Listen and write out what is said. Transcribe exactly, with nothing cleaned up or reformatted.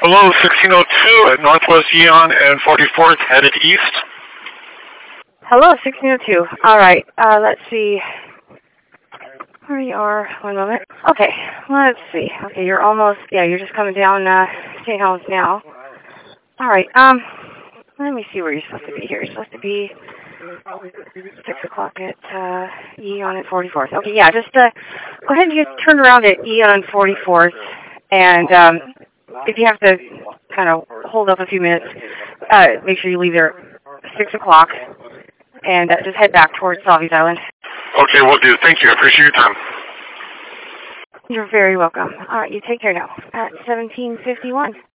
Hello, sixteen oh two at Northwest Eon and forty-fourth, headed east. Hello, sixteen oh two. All right, uh, let's see where you are. One moment. Okay, let's see. Okay, you're almost, yeah, you're just coming down uh, Saint Helens now. All right, um, let me see where you're supposed to be here. You're supposed to be six o'clock at uh, Eon at forty-fourth. Okay, yeah, just uh, go ahead and just turn around at Eon forty-fourth, and um, if you have to kind of hold up a few minutes, uh, make sure you leave there at six o'clock, and uh, just head back towards Salvies Island. Okay, will do. Thank you. I appreciate your time. You're very welcome. All right, you take care now. At seventeen fifty-one.